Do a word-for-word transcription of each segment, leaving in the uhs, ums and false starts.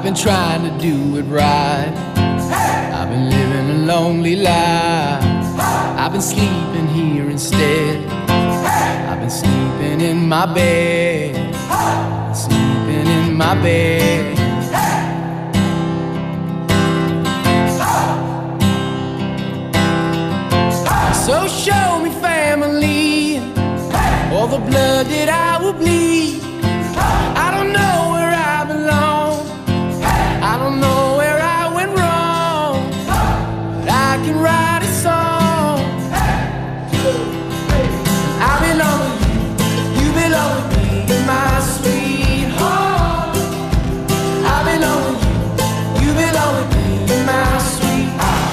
been trying to do it right. I've been living a lonely life. I've been sleeping here instead. I've been sleeping in my bed. Sleeping in my bed. So show me family, all the blood that I will bleed. I don't know where I belong. I don't know where I went wrong, but I can write a song. I belong with you, you belong with me, my sweetheart. I belong with you, you belong with me, my sweetheart.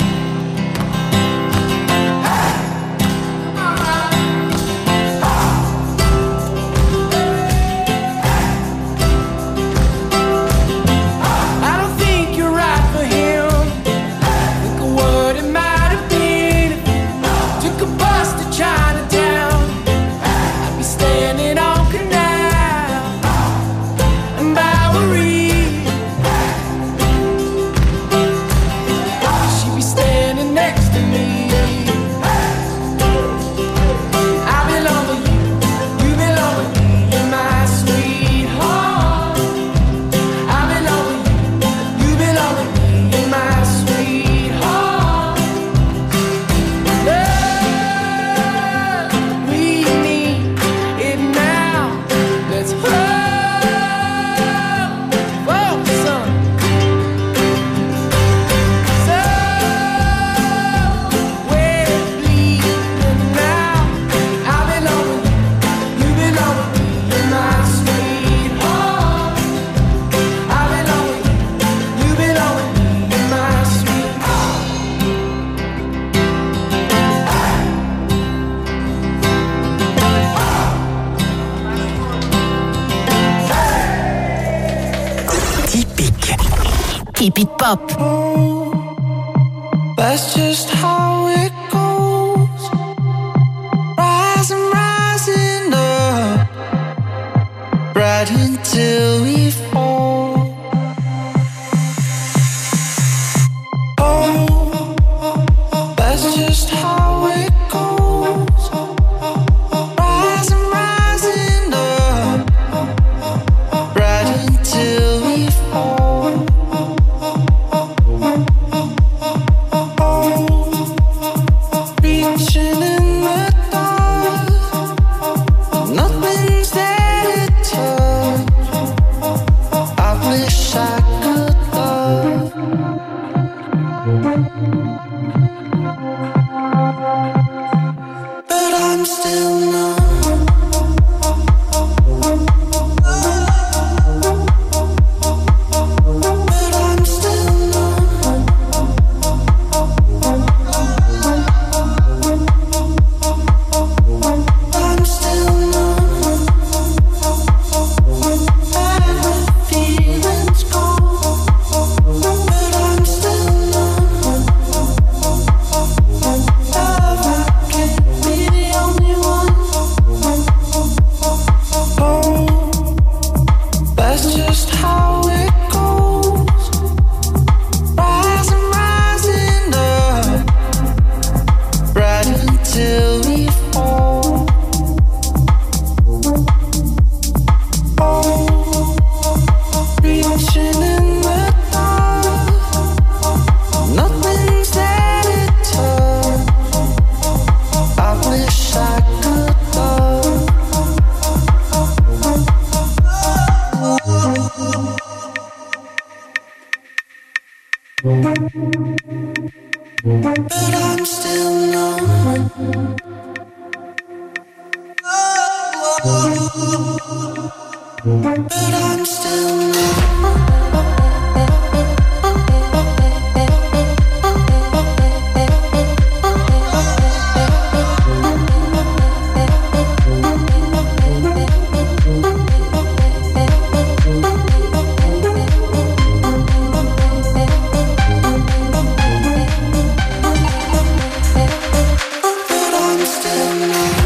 Keep it pop. That's just how it goes. Rising, rising up, right until we fall. Oh, that's just how it goes. Rising, rising up, right until we fall.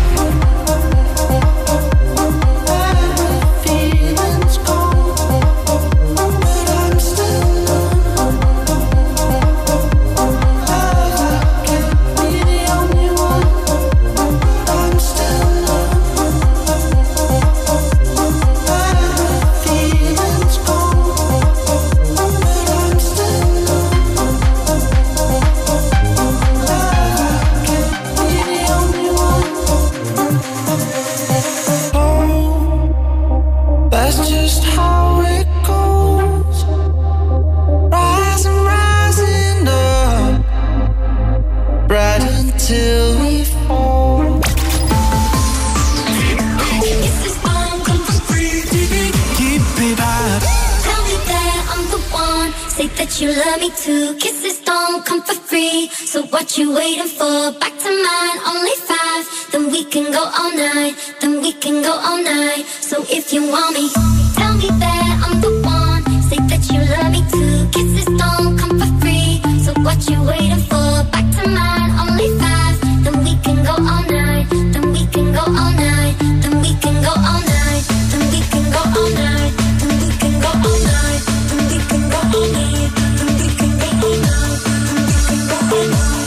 Feelings gone. That's just how it goes. Rising, rising up, right until we fall. Kisses don't come for free. Keep it hot. Tell me that I'm the one. Say that you love me too. Kisses don't come for free. So what you waiting for? Back to mine, only five. Then we can go all night. Then we can go all night. So if you want me, tell me that I'm the one. Say that you love me too. Kisses don't come for free. So what you waiting for? Back to mine, only five. Then we can go all night. Then we can go all night. Then we can go all night. Then we can go all night. Then we can go all night. Then we can go all night. Then we can go all night. Then we can go all night.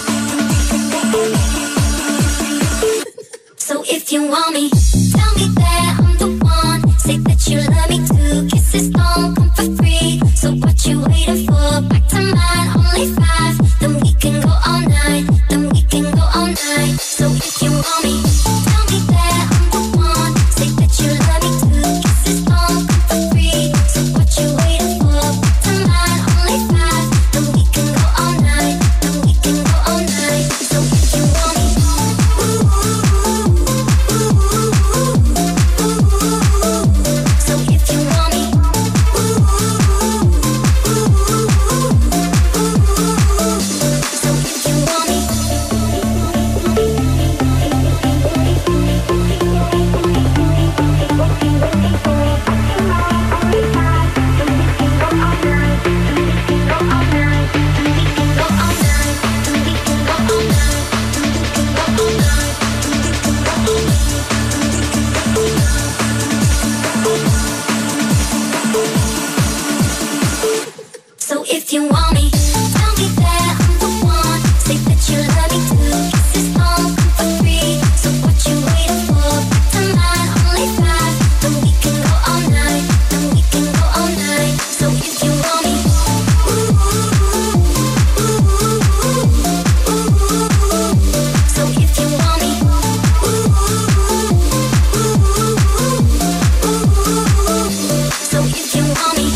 So if you want me, tell me that I'm the one. Say that you love me too. Kisses don't come for free. So what you waiting for? Back to mine, only five. Then we can go all night. Then we can go all night. So if you want me, tell me that I'm the one. Say that you love me too. Kisses don't come for free. So what you waiting for? Back to mine, only five. Then we can go all night. Then we can go all night. So if you want me, so if you want me, so if you want me. So if you want me, tell me that I'm the one. Say that you love me too. Kisses don't come for free. So what you waiting for? Back to mine, only five. Then we can go all night. Then we can go all night. So if you want me, so if you want me, so if you want me.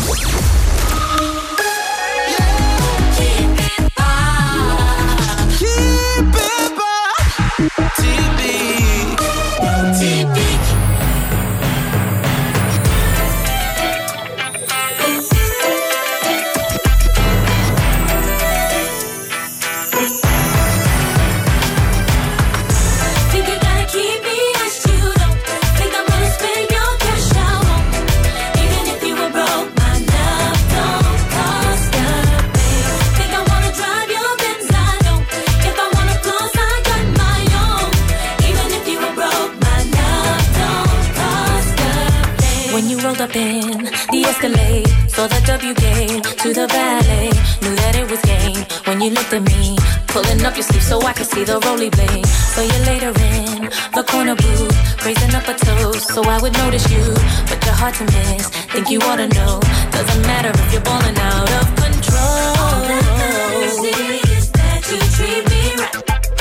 Think you gotta keep me as you don't think I'm gonna spend your cash out on me. Even if you were broke, my love don't cost a thing. Think I wanna drive your Benz, I don't. If I wanna floss, I got my own. Even if you were broke, my love don't cost a thing. When you rolled up in the Escalade, saw the W game to the valet, knew that it was game. When you looked at me, pulling up your sleeve so I could see the roly blade. So you later in the corner booth, raising up a toast so I would notice you. But you're hard to miss, think you ought to know. Doesn't matter if you're balling out of control. All that matters is that you treat me right.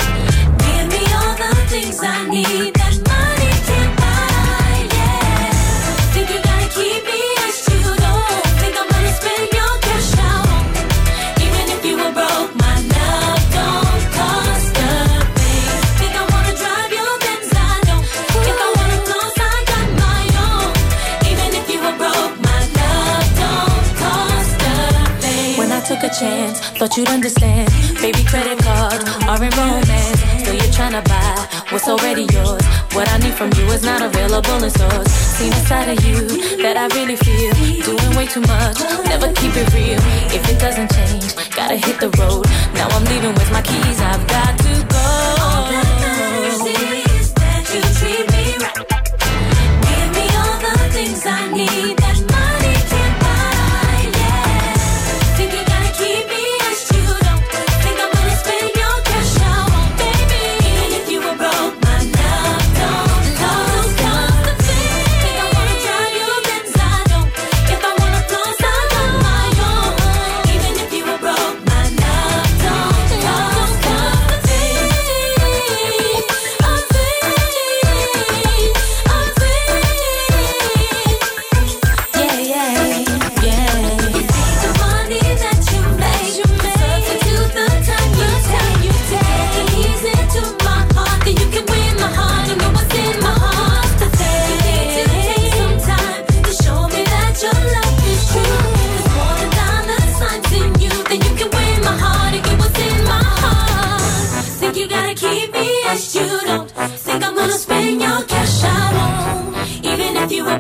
Give me all the things I need that money can't buy, yeah. Think you gotta keep me as you don't think I'm gonna spend your cash out on me. Even if you were broke, my love don't cost a thing. Think I wanna drive your Benz, I don't. If I wanna floss, I got my own. Even if you were broke, my love don't cost a thing. When I took a chance, thought you'd understand. Baby, credit cards aren't romance. Still you're tryna buy what's already yours. What I need from you is not available in stores. Seen a side of you that I really feel. Doing way too much, never keep it real. If it doesn't change, gotta hit the road. Now I'm leaving with my keys, I've got to go. All that matters is that you treat me right. Give me all the things I need that money can't buy, yeah. Think you gotta keep me as you don't think I'm gonna spend your cash out on, baby. Even if you were broke, my love don't cost a thing. Think I wanna drive your Benz, I don't. If I wanna floss, I got my own. Even if you were broke, my love don't cost a thing. A thing, a thing.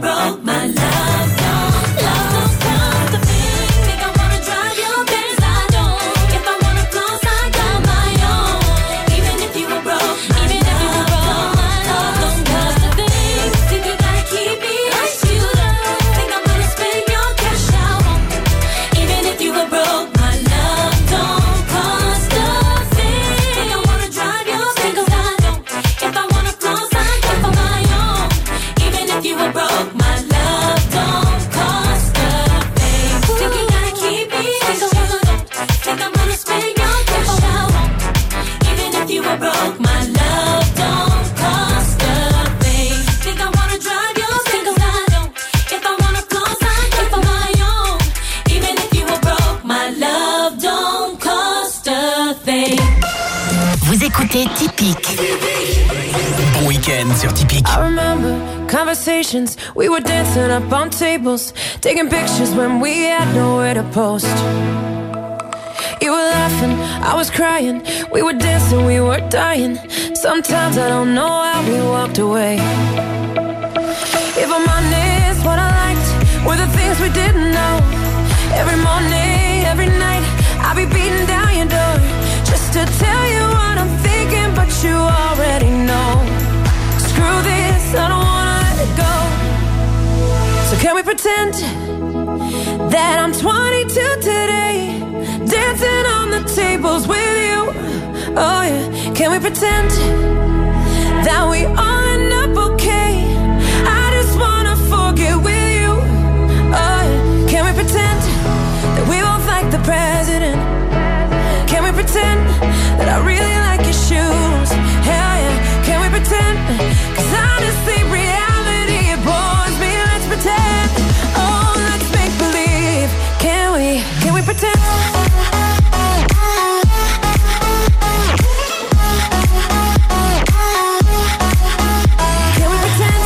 broke my love, don't, love don't cost a thing. Think I wanna drive you crazy, I don't. If I wanna floss, I got my own. Even if you were broke, even if you were broke, my love don't cost a thing. Think you gotta keep me as you love. Think I'm gonna spend your cash out on. Even if you were broke, my love don't cost a thing. Think I wanna drive you crazy, I don't. If I wanna floss, I got for my own. Even if you were broke, my love don't cost a thing. Think you gotta keep me as you don't. Think I'm gonna spend your cash out on. Even if you were broke, my love don't cost a thing. Think I wanna drive you crazy, I don't. If I wanna floss, I got for my own. Even if you were broke, my love don't cost a thing. Vous écoutez Typique. Bon week-end sur Typique. I remember conversations, we were dancing up on tables, taking pictures when we had nowhere to post. You were laughing, I was crying, we were dancing, we were dying. Sometimes I don't know how we walked away. If I'm honest, what I liked were the things we didn't know. Every morning, every night, I'll be beating down your door just to tell you what I'm thinking, but you already know. Screw this, I don't wanna let it go. So can we pretend that I'm twenty-two today, dancing on the tables with you? Oh yeah, can we pretend that we all end up okay? I just wanna forget with you. Oh yeah, can we pretend that we both like the president? Can we pretend that I really like your shoes? Hell yeah, can we pretend? Cause honestly, reality, it bores me. Let's pretend. Oh, let's make believe. Can we, can we pretend? Can we pretend?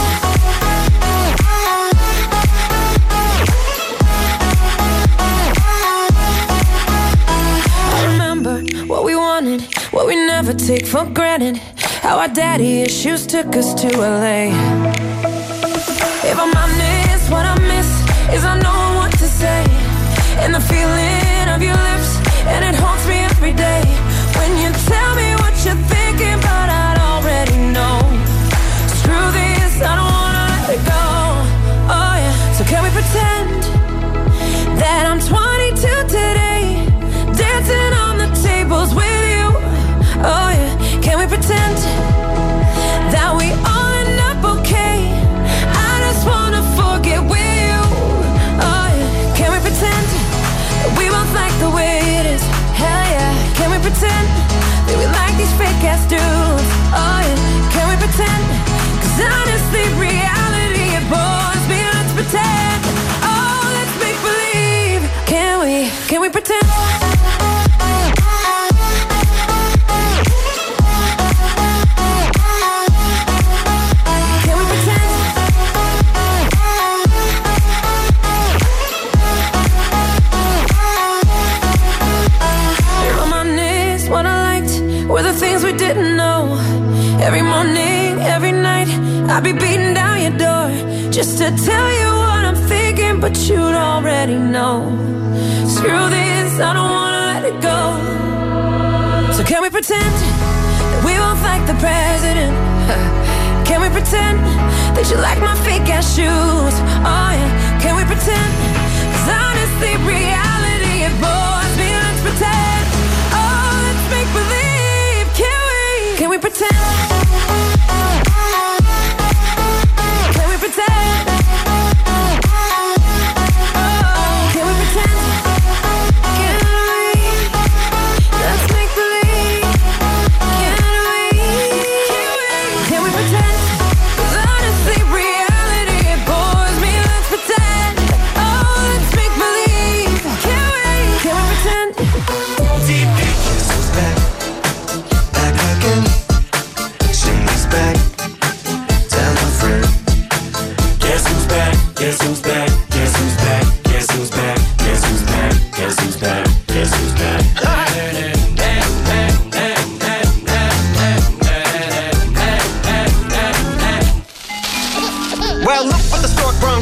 I remember what we wanted, what we never take for granted. How our daddy issues took us to L A. If I'm honest, what I miss is I know what to say, and the feeling of your lips, and it haunts me every day. When you tell me what you're thinking, but I'd already know. Screw this, I don't wanna let it go. Oh yeah, so can we pretend that I'm twenty-two today, dancing on the tables with you? Oh yeah, can we pretend that we all end up okay? I just wanna forget with you. Oh yeah, can we pretend that we both like the way it is? Hell yeah, can we pretend that we like these fake ass dudes? Oh yeah, can we pretend? Cause honestly, reality, it bores me. Let's pretend. Oh, let's make believe. Can we, can we pretend? Were the things we didn't know. Every morning, every night, I'd be beating down your door just to tell you what I'm thinking, but you'd already know. Screw this, I don't wanna let it go. So can we pretend that we both like the president? Can we pretend that you like my fake ass shoes? Oh yeah, can we pretend? Cause honestly, reality, it bores me. Let's pretend. Oh, let's make believe. Can we pretend? Can we pretend? Oh, can we pretend? Can we? Let's make believe. Can we? Can we pretend? 'Cause honestly, reality, it bores me. Let's pretend. Oh, let's make believe. Can we? Can we pretend? Guess who's back? Back again. Shady's back. Tell my friend. Guess who's back? Guess who's back? Guess who's back? Guess who's back? Guess who's back? Guess who's back? Guess who's back? Well, look what the stork brought.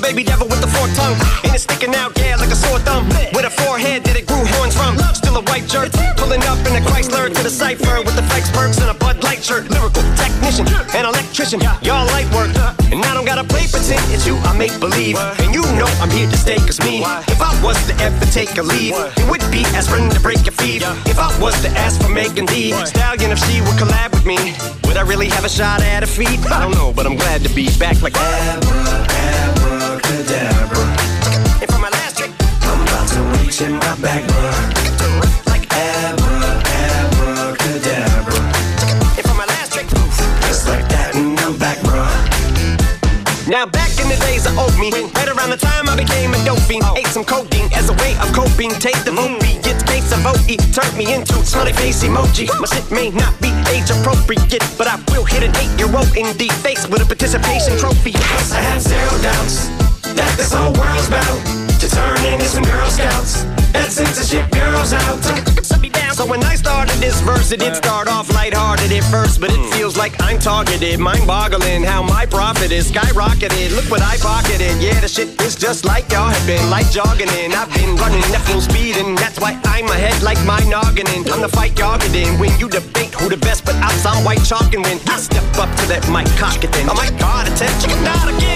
baby devil with the forked tongue. And it's sticking out, yeah, like a sore thumb. With a forehead that it grew horns from. Still a white jerk, pulling up in a Chrysler to the cipher with the flex perks and a Bud Light shirt. Lyrical technician, an electrician, y'all light work. And I don't gotta play pretend, it's you I make believe. And you know I'm here to stay, cause me, if I was to ever take a leave, it would be aspirin to break your feet. If I was to ask for Megan Thee Stallion, if she would collab with me, would I really have a shot at a feat? I don't know, but I'm glad to be back like Abra, abracadabra. And for my last trick, I'm about to reach in my back, bruh. Like Abra, abracadabra. And for my last trick, just like that, and I'm back, bruh. Now back in the days of old me, right around the time I became a dope fiend, ate some codeine as a way of coping. Taste the movie, gets case of O E, turned me into smiley face emoji. My shit may not be age appropriate, but I will hit an eight-year-old in the face with a participation trophy. I have zero doubts that this whole world's about to turn into some Girl Scouts. That censorship girls out. So when I started this verse, it did start off lighthearted at first, but it feels like I'm targeted, mind-boggling how my profit is skyrocketed. Look what I pocketed, yeah, the shit is just like y'all have been, like jogging in. I've been running at full speed, and that's why I'm ahead like my noggin in. I'm the fight y'all get in when you debate who the best, but I'm some white chalk, and when I step up to that mic, cock it then. Oh my God, attention, not again.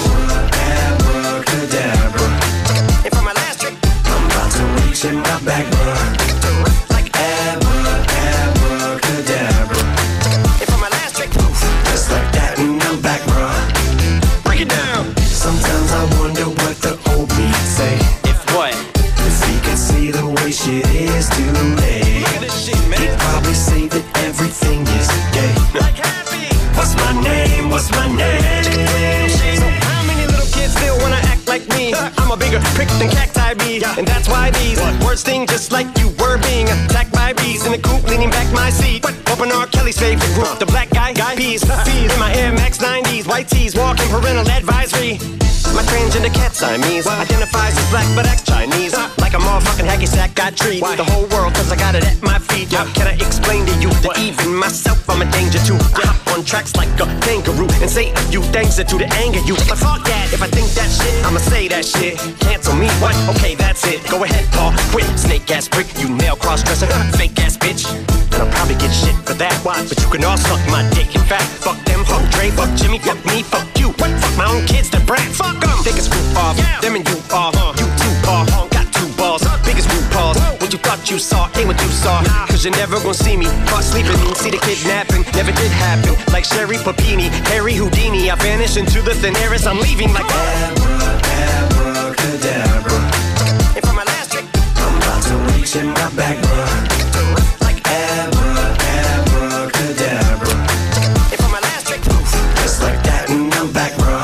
Abracadabra. And for my last trick, I'm about to reach in my back, bruh. Like Abra, abracadabra. And for my last trick, just like that, and I'm back, bruh. Break it down. Sometimes I wonder what the old me say. If what? If he could see the way shit is today. Look at this shit, man. He'd probably say that everything is gay. Like happy. What's my name? What's my name? So how many little kids still wanna act like me? I'm a bigger prick than cacti bee, and that's why these words sting just like you were being attacked by bees in the coop, leaning back my seat. Open R. Kelly's favorite group, the black guy, guy peas, peas in my Air Max nineties, white tees, walking parental advisory. My transgender cat Siamese identifies as black but acts Chinese. Like a motherfucking hacky sack, got treat the whole world cause I got it at my feet. How can I explain to you that even myself I'm a danger to? I hop on tracks like a kangaroo and say a few things that do to anger you. But fuck that, if I think that shit, I'ma say that shit. Cancel me, what? Okay, that's it. Go ahead, Paul, quit. Snake ass prick, you nail cross-dresser, fake ass bitch. And I'll probably get shit for that. Why? But you can all suck my dick. In fact, fuck them, fuck Dre, fuck Jimmy, fuck me, fuck you. What? Fuck my own kids, that brat. Fuck them. Take a screw off, yeah. Them and you off. Uh, you two paw, got two balls, biggest root paws. What you thought you saw ain't what you saw. Nah. Cause you're never gonna see me caught sleeping. See the kidnapping, never did happen. Like Sherry Papini, Harry Houdini. I vanish into the thin air as I'm leaving like Abra, abracadabra. And for my last trick, I'm about to reach in my back, bruh. Like Abra, abracadabra. And for my last trick, just like that, and I'm back, bruh.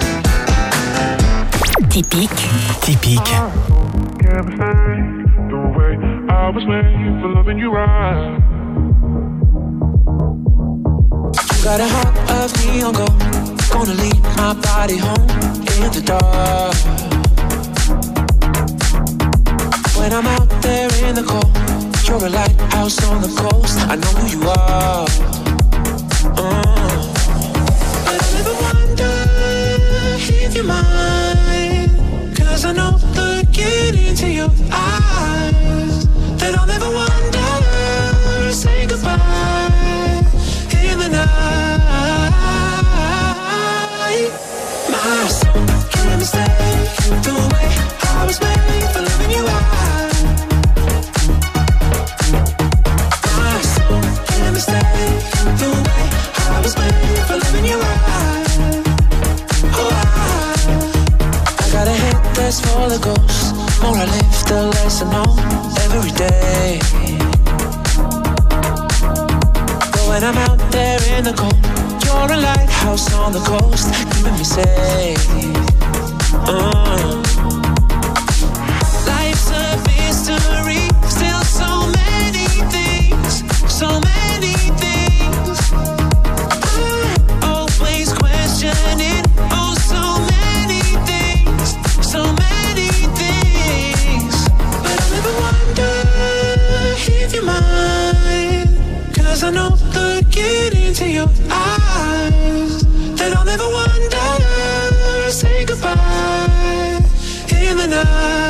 Typique. Typique. Can't mistake the way I was made for loving you right. You got a heart of neon gold, gonna lead my body home in the dark. When I'm out there in the cold, you're a lighthouse on the coast. I know who you are. Uh. But I never wonder if you're mine, cause I know looking into your eyes that I'll never wonder, say goodbye in the night. My soul can't mistake the way I was made for loving you right. My soul can't mistake the way I was made for loving you right. Oh, I, I got a head that's full of ghosts. More I live, the less I know every day. But when I'm out there in the cold, you're a lighthouse on the coast, keeping me safe. Uh. Life's a mystery, still so many things, so many things. I'm always questioning, oh, so many things, so many things. But I'll never wonder if you're mine, cause I know looking into your eyes that I'll never wonder, say goodbye night.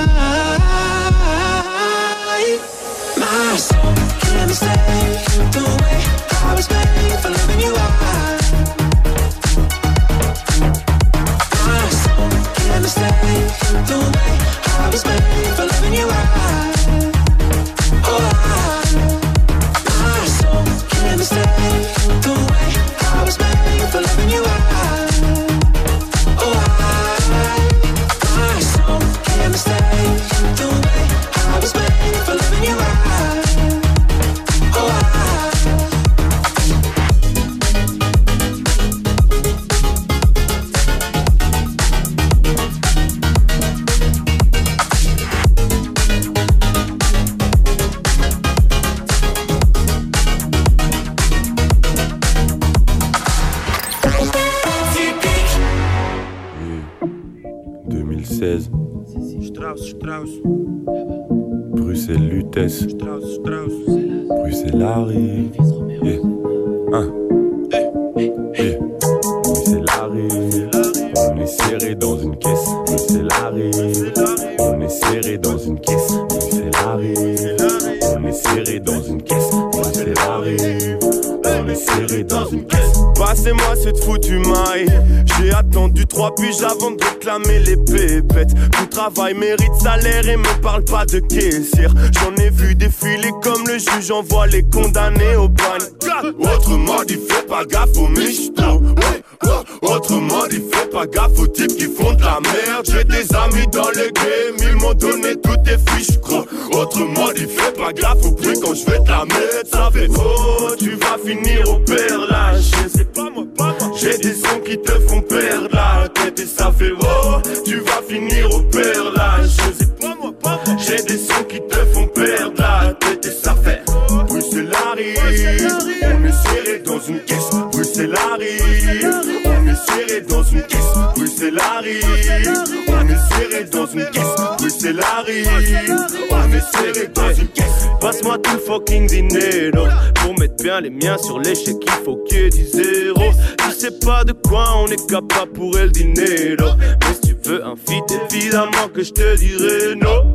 My soul can't stay the way I was made for loving you right. My soul can't stay the way I was made for loving you right. Oh, I, my soul can't stay the way I was made for loving you right. Oh, I, my soul can't stay the way I was made for loving you right. Oh, I. deux mille seize. Strauss, Strauss. Bruxelles Lutèce. Strauss, Strauss. Bruxelles arrive. Yeah. Hein. Yeah. Bruxelles arrive. On est serré dans une caisse. Bruxelles arrive. On est serré dans une caisse. Bruxelles arrive. On est serré dans une caisse. Bruxelles arrive. On est serré dans une caisse. Passez-moi cette foutue maille. J'ai attendu trois piges avant de réclamer les pépettes. Tout travail mérite salaire et me parle pas de caissière. J'en ai vu défiler comme le juge envoie les condamnés au bagne. Autrement dit, fais pas gaffe aux michtos. Autrement dit, fais pas gaffe aux types qui font de la merde. J'ai des amis dans le game, ils m'ont donné toutes tes fiches, gros. Autrement dit, fais pas gaffe au prix quand je vais te la mettre. Ça fait oh, tu vas finir au perlage. C'est pas moi, pas moi. J'ai des sons qui te font perdre la tête et ça fait oh, tu vas finir au perlage. C'est pas moi, pas moi. J'ai des sons qui te font perdre la tête et ça fait Bruxelles arrive. On est serré dans une caisse. Bruxelles arrive. On est serré dans une caisse. Bruxelles arrive. On est serré dans une caisse. Bruxelles arrive. On est serré dans une caisse. Passe-moi tout le fucking dinero. Pour mettre bien les miens sur l'échec, il faut qu'il y ait du zéro. Tu sais pas de quoi on est capable pour el dinero. Mais si tu veux un feat, évidemment que je te dirai non.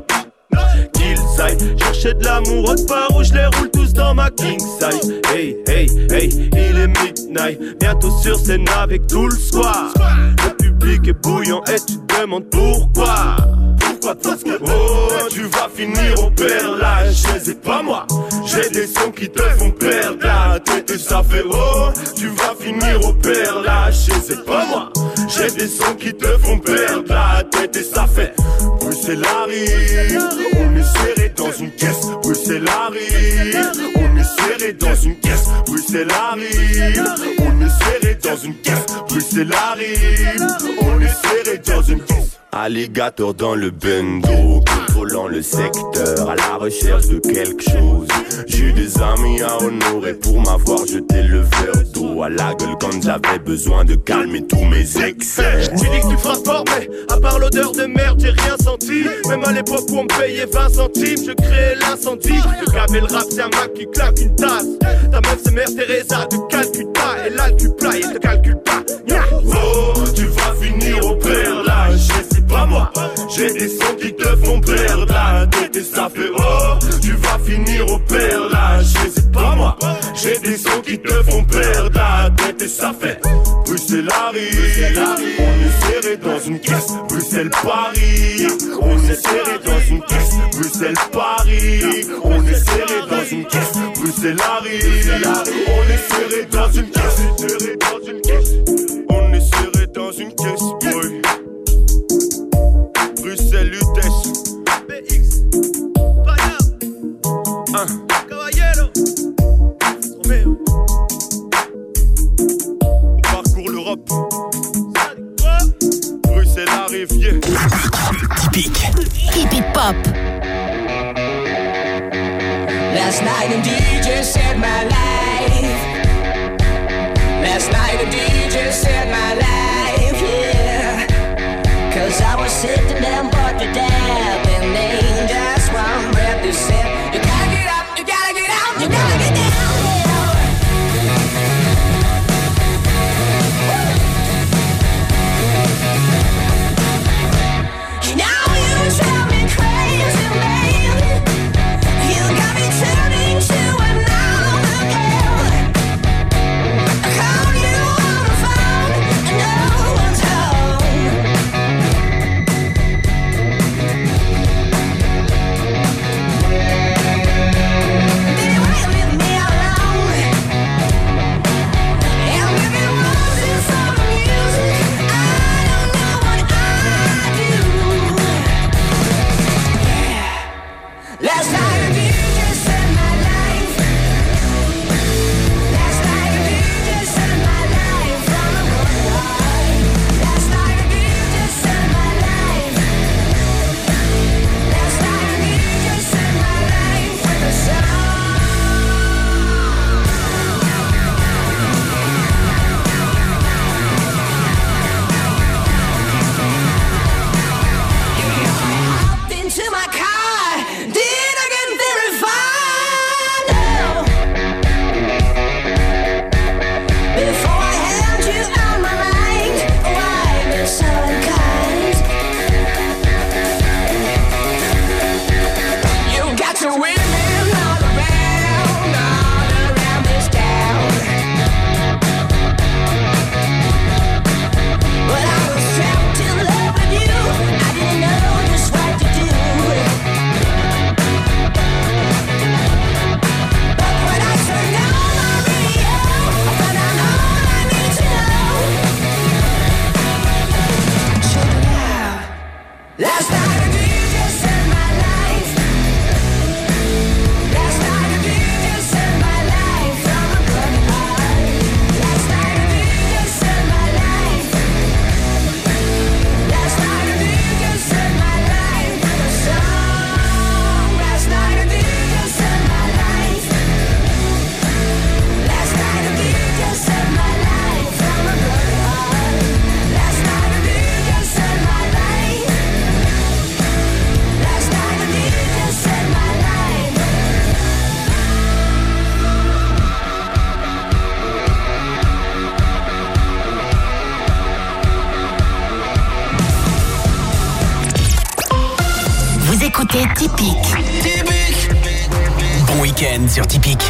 Qu'ils aillent chercher de l'amour autre part où je les roule tous dans ma king size. Hey, hey, hey, il est midnight. Bientôt sur scène avec tout le squad. Le public est bouillant et tu te demandes pourquoi. Pourquoi parce que oh, tu vas finir au perlage. C'est pas moi. J'ai des sons qui te font perdre la tête et ça fait oh, tu vas finir au perlage. C'est pas moi. J'ai des sons qui te font perdre la tête et ça fait Bruxelles arrive. On est serré dans une caisse. Bruxelles arrive. On est serré dans une caisse. Bruxelles arrive. On est serré dans une caisse. Bruxelles arrive. On est serré dans une caisse. Alligator dans le bendo, contrôlant le secteur, à la recherche de quelque chose. J'ai des amis à honorer pour m'avoir jeté le verre d'eau à la gueule quand j'avais besoin de calmer tous mes excès. Tu dis que tu feras fort, mais à part l'odeur de merde, j'ai rien senti. Même à l'époque où on me payait vingt centimes, je créais l'incendie. Le gavé le rap, c'est un Mac qui claque une tasse. Ta meuf, c'est Mère Teresa de Calcutta. Elle a le cul plat et te calcule pas. Oh, tu vas finir au perlage. C'est pas moi. J'ai des sons qui te font perdre la tête et ça fait oh, tu vas finir au perlage. C'est pas moi. J'ai des sons qui te font perdre la tête et ça fait Bruxelles arrive. On est serré dans une caisse. Bruxelles Paris. On est serré dans une caisse. Bruxelles Paris. On est serré dans une caisse. Bruxelles arrive. On est serré dans une caisse. Serré dans une caisse. On est serré dans une caisse, boy. Bruxelles Lutèce. B X. Paya. Un. Caballero. Romeo. On parcourt l'Europe. Bruxelles arrive, yeah. Typique. Hippie Pop. Last night a D J saved my life. Last night a D J saved my life, yeah. Cause I was sitting down but to dab, and they just one breath to say, you gotta get up, you gotta get out, you gotta get down. Now you Last night a D J saved my life. Last night a D J saved my life from a broken heart. Last night a D J saved my life. Last night a D J saved my life with a song. Last night a D J saved my life. Last night a D J saved my life from a broken heart. Last night a D J saved my life. Last night a D J saved my life. Vous écoutez Typique. Bon week-end sur Typique.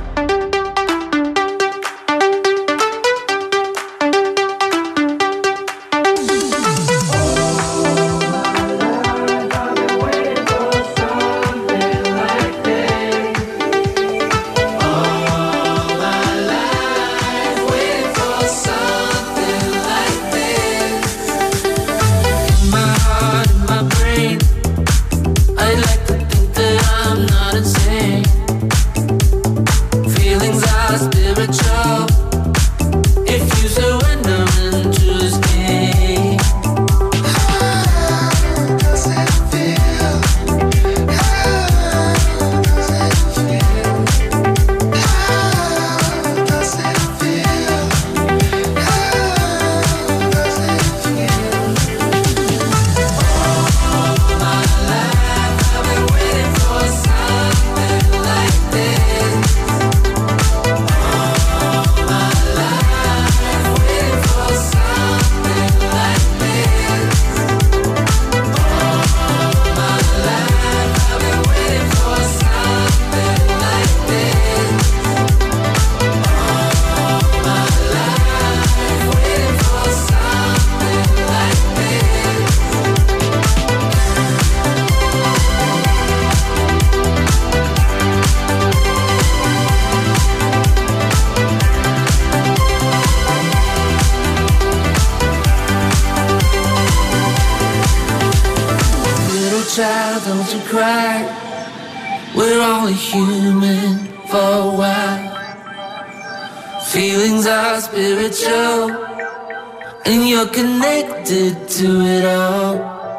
Child, don't you cry. We're only human for a while. Feelings are spiritual, and you're connected to it all.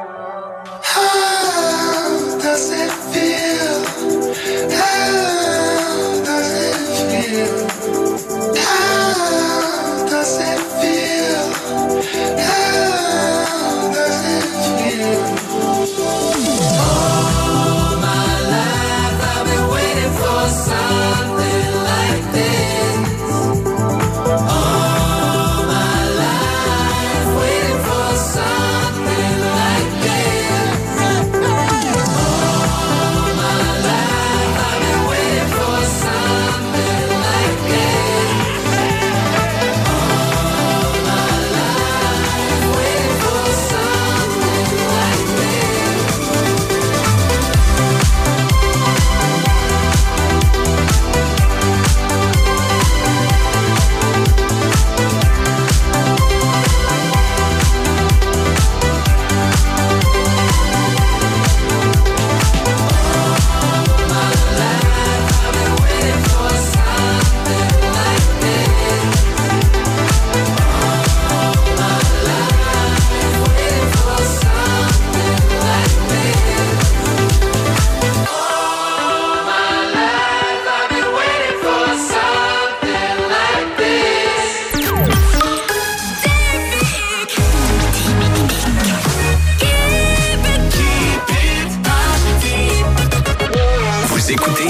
How does it feel? How does it feel? How does it feel? How does it feel? All my life I've been waiting for something like this. All my life waiting for something like this. All my life I've been waiting for something like this. All my life waiting for something like this. Vous écoutez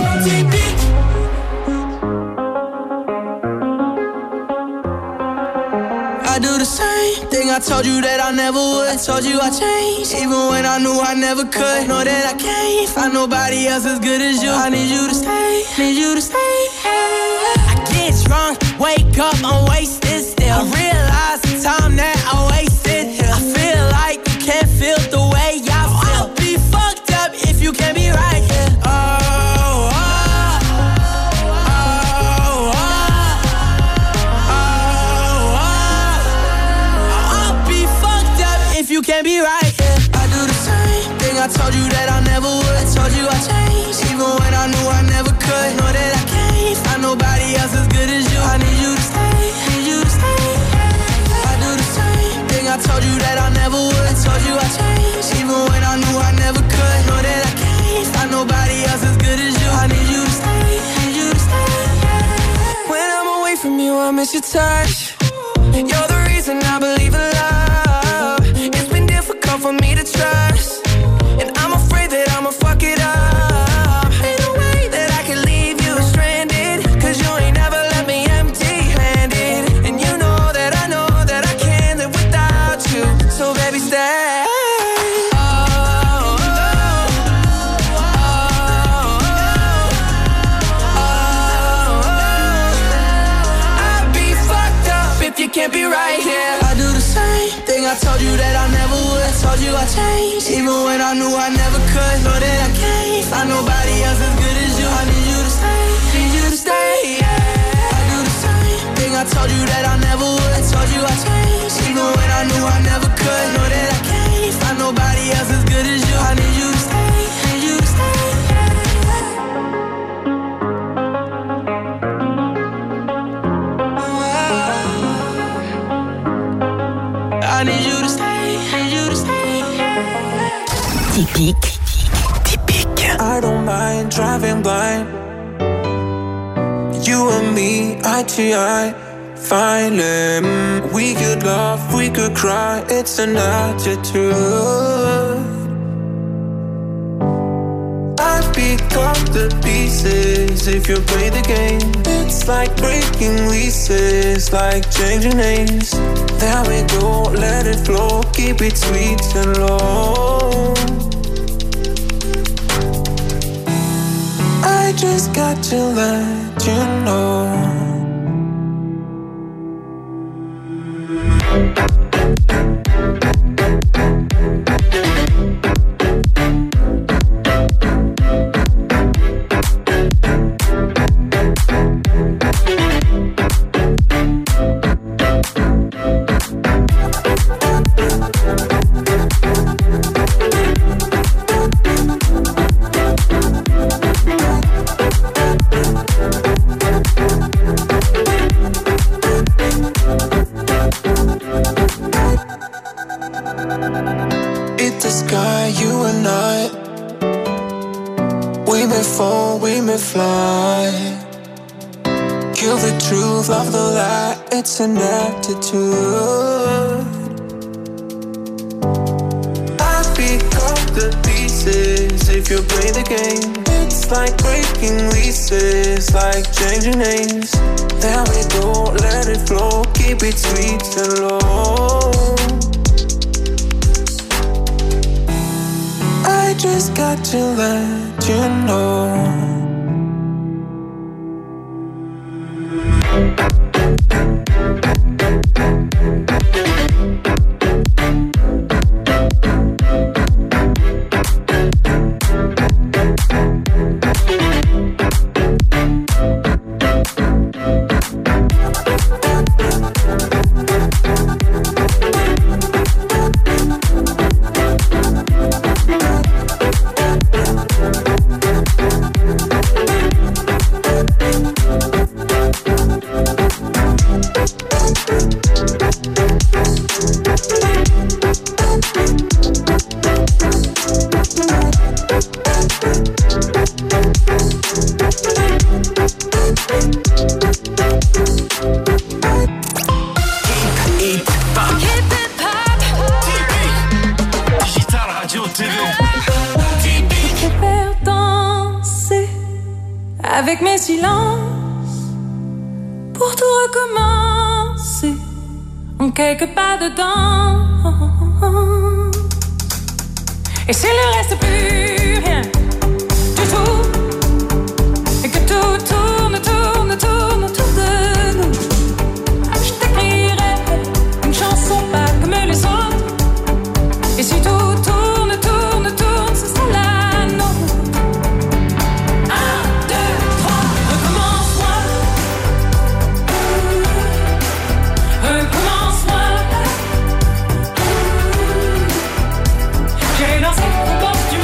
I do the same thing I told you that I never would. I told you I changed, even when I knew I never could. Know that I can't find nobody else as good as you. I need you to stay, need you to stay. I get drunk, wake up, I'm wasted still. I realize the time that I wasted here. I feel like you can't feel the way I feel. I'll be fucked up if you can't be right here. Oh, oh, oh, oh, oh. I'll be fucked up if you can't be right here. I do the same I told you that I never would. Told you I changed, even when I knew I never could. Know that I can't find nobody else as good as you. I need you to stay, need you to stay. I do the same thing, I told you that I never would. Told you I changed, even when I knew I never could. Know that I can't find nobody else as good as you. I need you to stay, need you to stay. When I'm away from you, I miss your touch. You're the reason I believe in love. It's been difficult for me to trust, and I'm afraid that I'ma fuck it up. Ain't no way that I can leave you stranded, cause you ain't never left me empty-handed. And you know that I know that I can't live without you. So baby, stay. Can't be right here. I do the same thing, I told you that I never would. Told you I changed, even when I knew I never could. Know that I can't find nobody else as good as you. I need you to stay, need you to stay, yeah. I do the same thing, I told you that I never would. Told you I changed, even when I knew I never could. Know that I can't find nobody else as good as you. I need you to stay, need you to stay. I need you to stay, need you to stay. Typique, typique. I don't mind driving blind. You and me, eye to eye. Finally, mm, we could laugh, we could cry. It's an attitude. I pick up the pieces if you play the game. It's like breaking leases, like changing names. There we go, let it flow, keep it sweet and low. I just got to let you know. Love the lie, it's an attitude. I pick up the pieces if you play the game. It's like breaking leases, like changing names. There we go, let it flow, keep it sweet and low. I just got to let you know. Avec mes silences, pour tout recommencer, en quelques pas dedans. Et s'il ne reste plus rien du tout, et que tout tourne, tourne, tourne autour de nous, je t'écrirai une chanson pas comme les autres. Et si tout tourne, tourne, tourne, ce sera la nôtre. Un, deux, trois, recommence-moi. Recommence-moi. J'ai lancé au bord du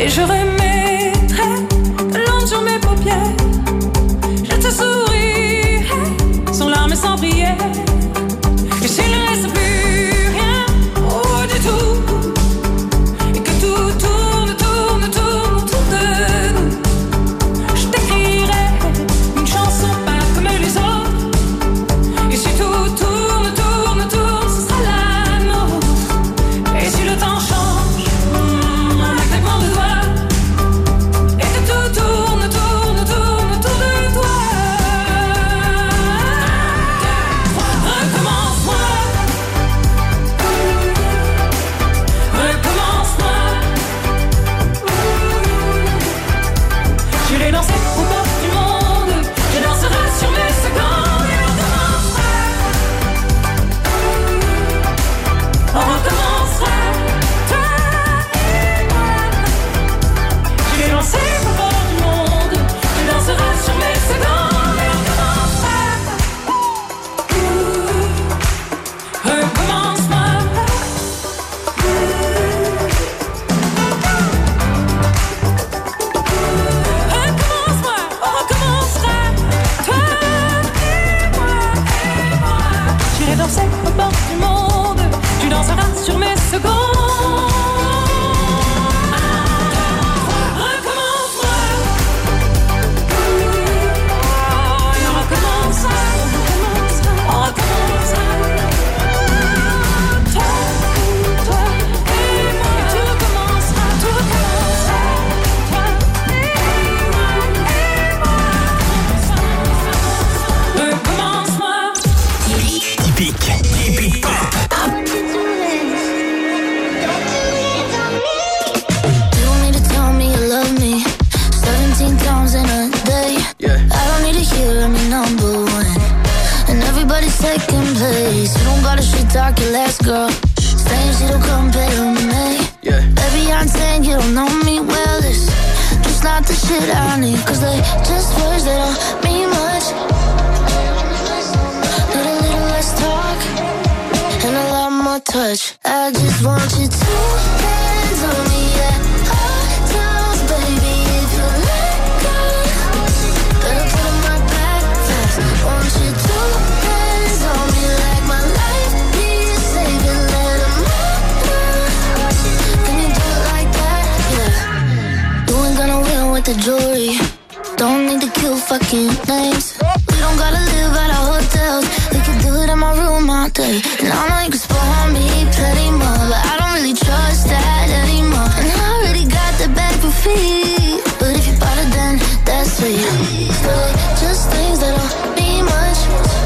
Et je remettrai ta langue sur mes paupières. Je te sourirai sans larmes et sans prière. Et s'il ne reste plus rien, oh du tout, et que tout tourne, tourne, tourne autour de nous, je t'écrirai une chanson pas comme les autres. Et si tout tourne, tourne, tourne, ce sera la nôtre. Et si le temps change, mm, un claquement de doigts, et que tout tourne, tourne, tourne autour de toi. Recommence-moi, recommence-moi. J'irai danser au bord du monde, je danserai sur mes secondes et on recommencera. On recommencera, toi et moi. J'irai danser au bord du monde, je danserai sur mes secondes et on recommencera. Recommence-moi. Recommence-moi, on recommencera, toi et moi, et moi. J'irai danser au bord du monde, tu danseras sur mes secondes. Recommence-moi. Et on recommencera, on recommencera. Toi, toi et moi, et tout recommencera, tout recommencera. Toi et moi, et moi. Recommence-moi. Typique, typique pop. You don't need to tell me you love me seventeen times in a day. Yeah. I don't need to hear I'm your number one and everybody's second place. You don't gotta shit talk your last girl, saying she don't compare to me. Yeah. Baby, I'm saying you don't know me well. It's just not the shit I need, cause they just words that don't mean much. Need a little less talk and a lot more touch. I just want you to hands on me at all times, baby. If you let go, better put on my back fast. Want you to hands on me like my life needs saving. Let 'em know. Can you do it like that? Yeah. You ain't gonna win with the jewelry. Don't need to kill fucking names. We don't gotta live at our hotels. We can do it in my room all day. And I know you can spoil me plenty more, but I don't really trust that anymore. And I already got the bag for free, but if you bought it then that's sweet. Still just things that don't mean much.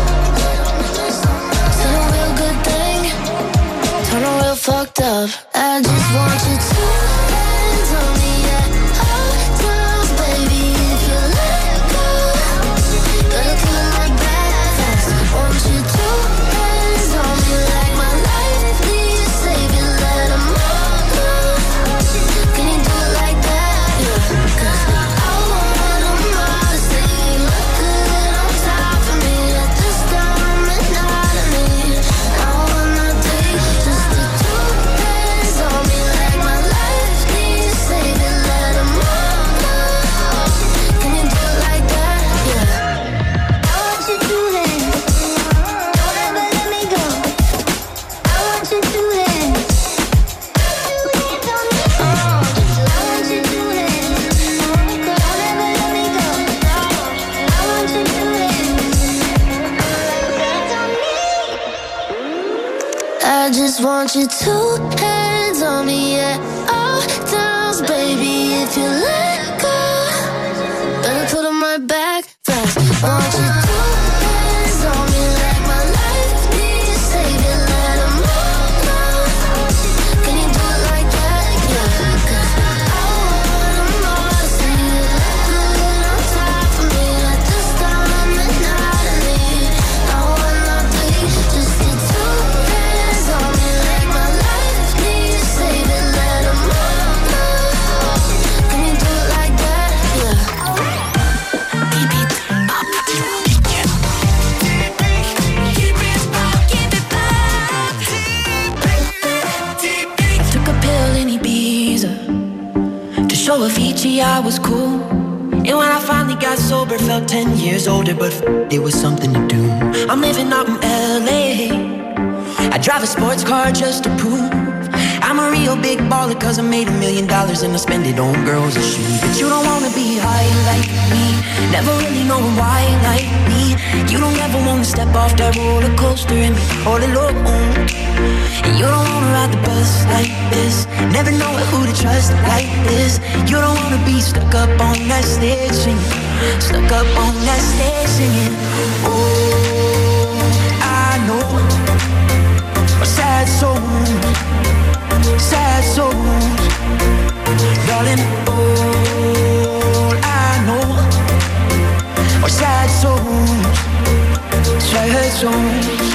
Still a real good thing, turn a real fucked up. I just want you to hands on me at all times, baby. If you let go, better put my back fast. Want you to hands on me like my life needs saving. Let 'em all know. Can you do it like that? Yeah. 'Cause I want 'em all to say you look good on top of me at this time and not of me. I wanna take just the two hands on me like my life needs saving. Let 'em all know. Can you do it like that? Yeah. I want you to hands. Don't ever let me go. I want you to hands. Oh, I want you to hands. Don't ever let me go. I want you to hands. I just want you to hands on me at all times, baby. If you let go, better put 'em right back fast. Want you to hands on me like my life needs saving. Let 'em all know. Can you do it like that? Yeah. 'Cause I want 'em all to see you look good on top of me at this time and not of me. I wanna be just the two hands on me like my life needs saving. Let 'em all know. Can you do it like that? Yeah. Typique pop. So Avicii, I was cool. And when I finally got sober, felt ten years older, but f- it was something to do. I'm living out in L A. I drive a sports car just to prove I'm a real big baller, cause I made a million dollars and I spend it on girls and shoes. But you don't wanna be high like me, never really knowing why like me. You don't ever wanna step off that roller coaster and be all alone. And you don't wanna ride the bus like this, never know who to trust like this. You don't wanna be stuck up on that stage singing, stuck up on that stage singing. Oh, I know a sad soul, sad souls, darling. All I know are sad souls, sad souls.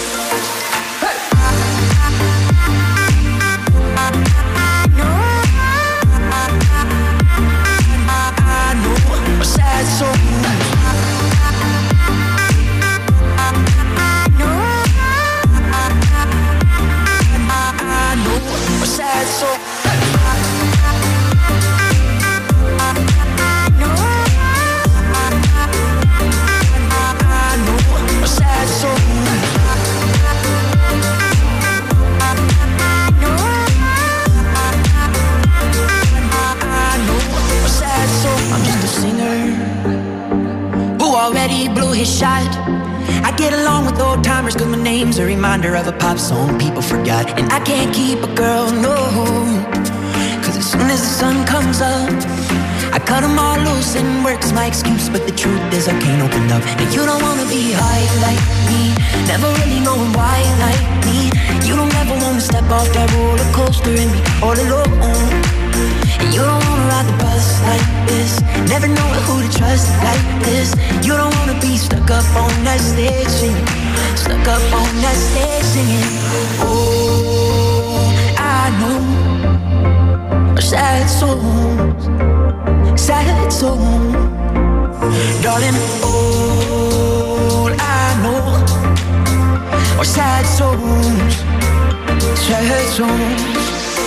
His shot. I get along with old timers cause my name's a reminder of a pop song people forgot. And I can't keep a girl, no, cause as soon as the sun comes up I cut them all loose and work's my excuse. But the truth is I can't open up. And you don't wanna be high like me, never really knowing why like me. You don't ever wanna step off that roller coaster and be all alone. And you don't wanna ride the bus like this, never know who to trust like this. You don't wanna be stuck up on that stage singing, stuck up on that stage singing. Oh, I know sad souls, sad souls, darling. All I know are sad souls, sad souls.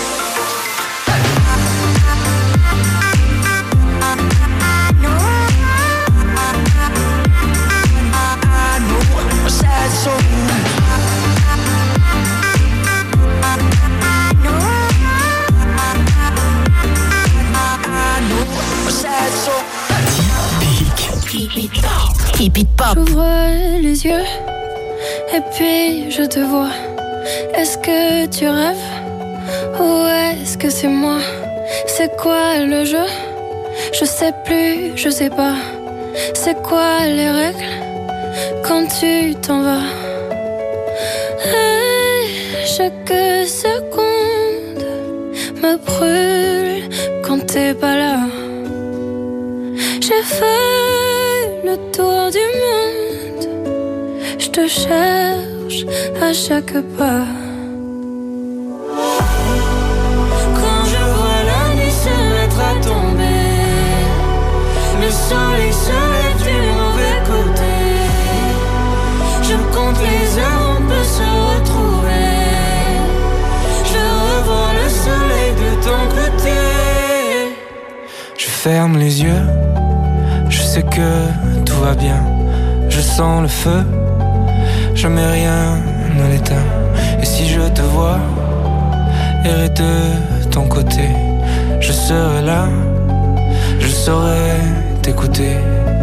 Keep it pop. J'ouvre les yeux et puis je te vois. Est-ce que tu rêves ou est-ce que c'est moi? C'est quoi le jeu? Je sais plus, je sais pas. C'est quoi les règles quand tu t'en vas? Hey, chaque seconde me brûle quand t'es pas là. J'ai fait le tour du monde, je te cherche à chaque pas. Quand je vois la nuit se mettre à tomber, le soleil se lève du mauvais côté. Je compte les heures, on peut se retrouver. Je revois le soleil de ton côté. Je ferme les yeux, je sais que tout va bien. Je sens le feu, jamais rien ne l'éteint. Et si je te vois errer de ton côté, je serai là, je saurai t'écouter.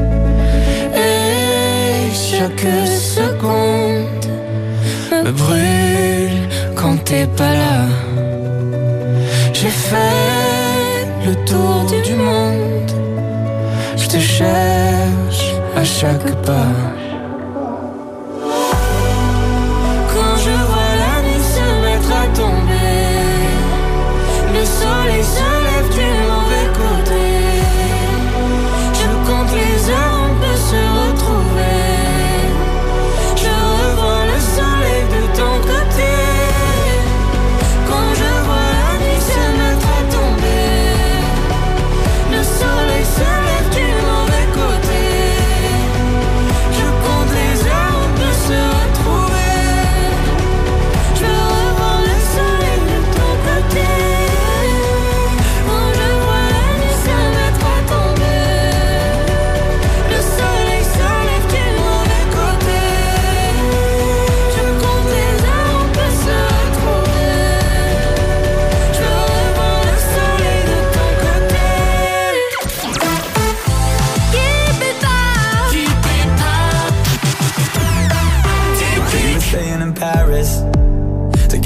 Et chaque seconde me brûle quand t'es pas là. J'ai fait le tour du monde, je te cherche à chaque pas. Quand je vois la nuit se mettre à tomber, le soleil se lève du mauvais côté. Je compte les heures, on peut se retrouver. Je revois le soleil de ton côté. Quand je vois la nuit se mettre à tomber, le soleil se lève du mauvais côté. Je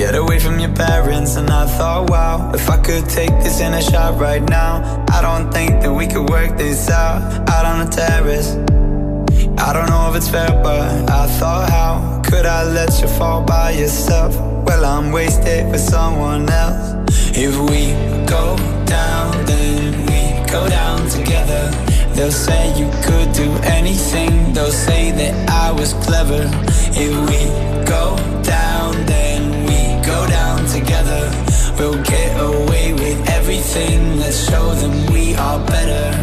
get away from your parents. And I thought, wow, if I could take this in a shot right now, I don't think that we could work this out, out on the terrace. I don't know if it's fair, but I thought, how could I let you fall by yourself? Well, I'm wasted with someone else. If we go down, then we go down together. They'll say you could do anything, they'll say that I was clever. If we go down, then we go down together. We'll get away with everything, let's show them we are better.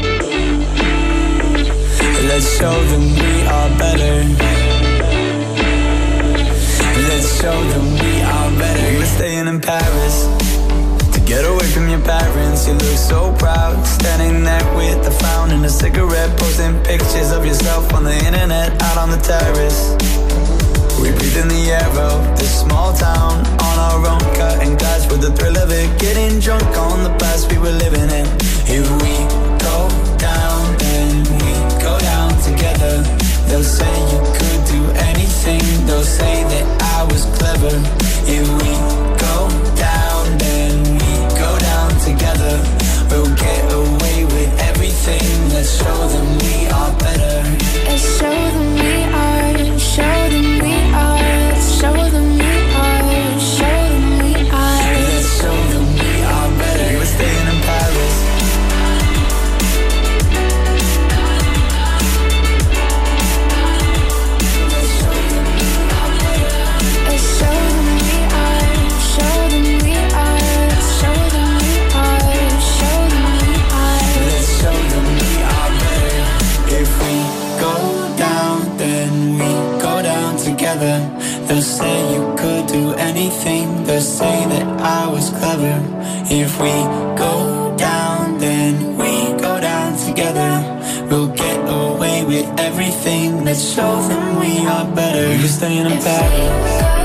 Let's show them we are better. Let's show them we are better. We were staying in Paris to get away from your parents. You look so proud, standing there with a frown and a cigarette, posting pictures of yourself on the internet, out on the terrace. We breathe in the air of this small town, on our own, cutting glass with the thrill of it, getting drunk on the past we were living in. If we go down, then we go down together. They'll say you could do anything, they'll say that I was clever. If we go down, then we go down together. We'll get away with everything, let's show them we are better. Let's show them we are, show them we are, let's show them we are, show them we are. Let's show them we are better. We were staying in Paris. They'll say you could do anything, they'll say that I was clever. If we go down, then we go down together. We'll get away with everything, let's show them we are better. You're staying in Paris.